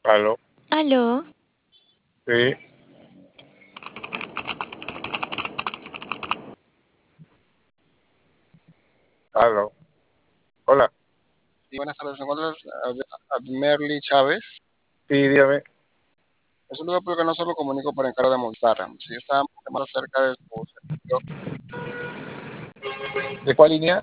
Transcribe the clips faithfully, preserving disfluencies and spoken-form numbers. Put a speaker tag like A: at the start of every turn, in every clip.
A: Aló,
B: Aló,
A: sí, aló. Hola,
C: Sí, buenas tardes. ¿Se encuentra Admerly Chávez?
A: sí, dígame.
C: Es un lugar porque no solo comunico por encargo de Movistar. Si estábamos llamando acerca de su servicio
A: ¿De cuál línea?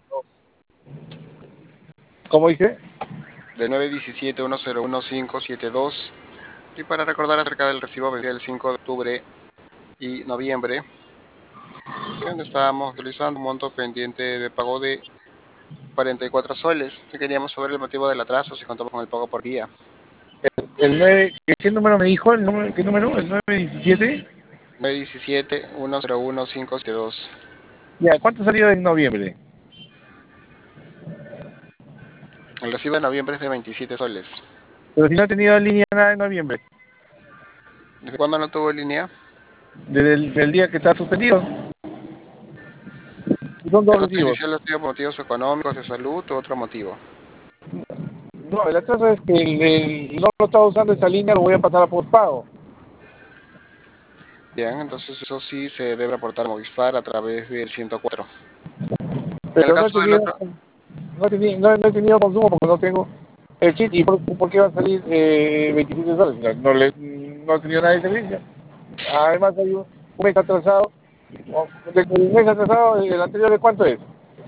A: ¿Cómo dice?
C: de nueve uno siete, uno cero uno, cinco siete dos y para recordar acerca del recibo vencido el cinco de octubre y noviembre, que donde estábamos utilizando un monto pendiente de pago de cuarenta y cuatro soles. Si queríamos saber el motivo del atraso, si contamos con el pago por día.
A: El nueve, ¿qué, qué número me dijo? ¿El número, ¿Qué número? ¿El nueve diecisiete?
C: nueve uno siete, uno cero uno, cinco siete dos.
A: Ya, ¿cuánto salió en noviembre?
C: El recibo de noviembre es de veintisiete soles.
A: Pero si no he tenido en línea nada en noviembre,
C: ¿Desde cuándo no tuvo línea?
A: desde el del día que está suspendido. Son dos
C: Eso te
A: recibos.
C: inició los motivos económicos, de salud u otro motivo.
A: No, el atraso es que el, el- no lo estaba usando esa línea, lo voy a pasar a postpago.
C: Bien, entonces eso sí se debe reportar a Movistar a través del ciento cuatro. En el
A: Pero no he
C: caso del
A: tenido,
C: otro,
A: no he tenido, no, no he tenido consumo porque no tengo el chip. ¿Y por, por qué va a salir eh, veintisiete soles? No, no le, no he tenido nada de servicio. Además hay un, un mes atrasado. O, de- El mes atrasado, el anterior, ¿de cuánto es?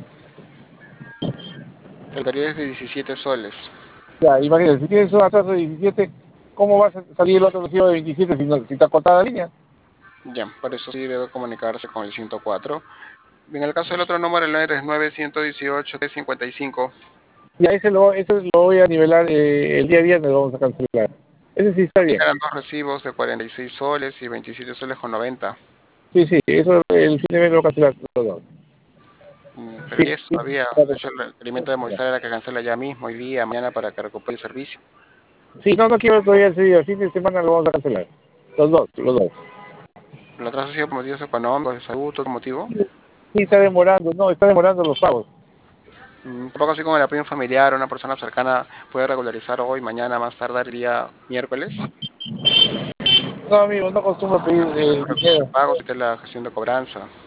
C: el periodo es de diecisiete soles.
A: Ya, imagínate, si tienes un atraso de diecisiete, ¿cómo va a salir el otro recibo de veintisiete si, no, si está cortada la línea?
C: Ya, por eso sí debe comunicarse con el ciento cuatro. En el caso del otro número, el nueve tres nueve, uno uno ocho, T cincuenta y cinco.
A: Ya, ese lo, ese lo voy a nivelar eh, el día viernes, lo vamos a cancelar. Ese sí está bien.
C: Eran dos recibos de cuarenta y seis soles y veintisiete soles con noventa.
A: Sí, sí, eso el fin de mes lo voy a cancelar los dos.
C: Mm, Pero
A: Sí,
C: y eso
A: sí,
C: todavía, de hecho el requerimiento de Movistar era que cancela ya mismo, hoy día, mañana, para que recupere el servicio.
A: sí, no, no quiero todavía ese día, el fin de semana lo vamos a cancelar. Los dos, los dos.
C: El atraso ha sido por motivos económicos, de salud, otro motivo.
A: Sí, está demorando, no, está demorando los pagos.
C: Mm, Tampoco así como el apoyo familiar, una persona cercana puede regularizar hoy, mañana, más tardar el día miércoles.
A: No, amigo, no acostumbro pedir
C: Se
A: eh,
C: recupera el
A: dinero.
C: pago, se la gestión de cobranza.